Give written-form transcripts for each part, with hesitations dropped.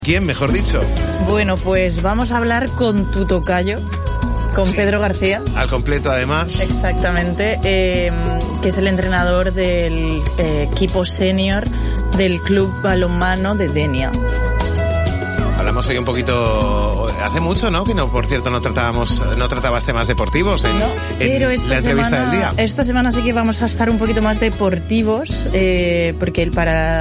¿Quién, mejor dicho? Bueno, pues vamos a hablar con tu tocayo, con sí. Pedro García. Al completo, además. Exactamente, que es el entrenador del equipo senior del Club Balonmano de Denia. Hablamos hoy un poquito, hace mucho, ¿no? Que no, por cierto, no tratabas temas deportivos en la entrevista del día. Esta semana sí que vamos a estar un poquito más deportivos, porque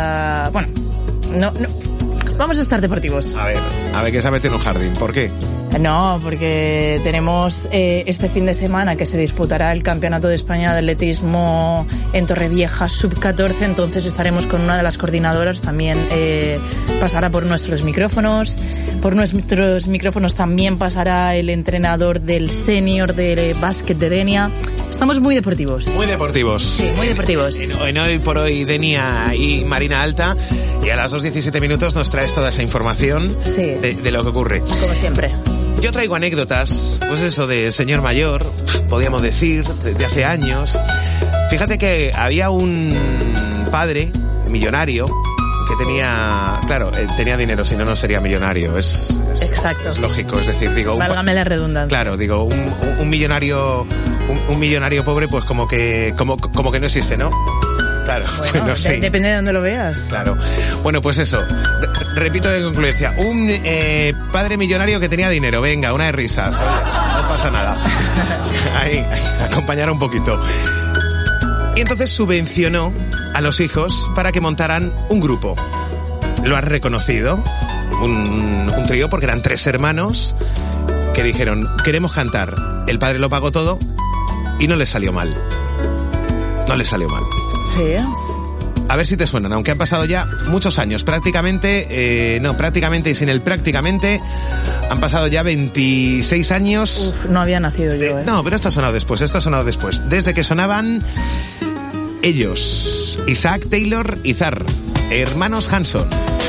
vamos a estar deportivos. A ver, ¿qué se mete en un jardín? ¿Por qué? No, porque tenemos este fin de semana que se disputará el Campeonato de España de Atletismo en Torrevieja Sub-14, entonces estaremos con una de las coordinadoras, también pasará por nuestros micrófonos. Por nuestros micrófonos también pasará el entrenador del senior de básquet de Denia. Estamos muy deportivos. Muy deportivos. Sí, muy deportivos. En Hoy por Hoy Denia y Marina Alta. Y a las 2:17 nos traes toda esa información de lo que ocurre. Como siempre. Yo traigo anécdotas, pues eso de señor mayor, podríamos decir, de hace años. Fíjate que había un padre millonario que tenía dinero, si no, no sería millonario. Exacto. Es lógico, es decir, digo... Válgame la redundancia. Claro, digo, un millonario pobre, pues como que no existe, ¿no? Claro, bueno, sí. Depende de dónde lo veas. Claro. Bueno, pues eso. Repito de concluencia. Un padre millonario que tenía dinero. Venga, una de risas. Oye, no pasa nada. Ahí, acompañar un poquito. Y entonces subvencionó a los hijos para que montaran un grupo. ¿Lo has reconocido? Un trío, porque eran 3 hermanos que dijeron, queremos cantar. El padre lo pagó todo y no les salió mal. No les salió mal. Sí. A ver si te suenan, aunque han pasado ya muchos años. Prácticamente y sin el prácticamente, han pasado ya 26 años. Uf, no había nacido yo, No, pero esto ha sonado después. Desde que sonaban ellos, Isaac Taylor y Zar, hermanos Hanson.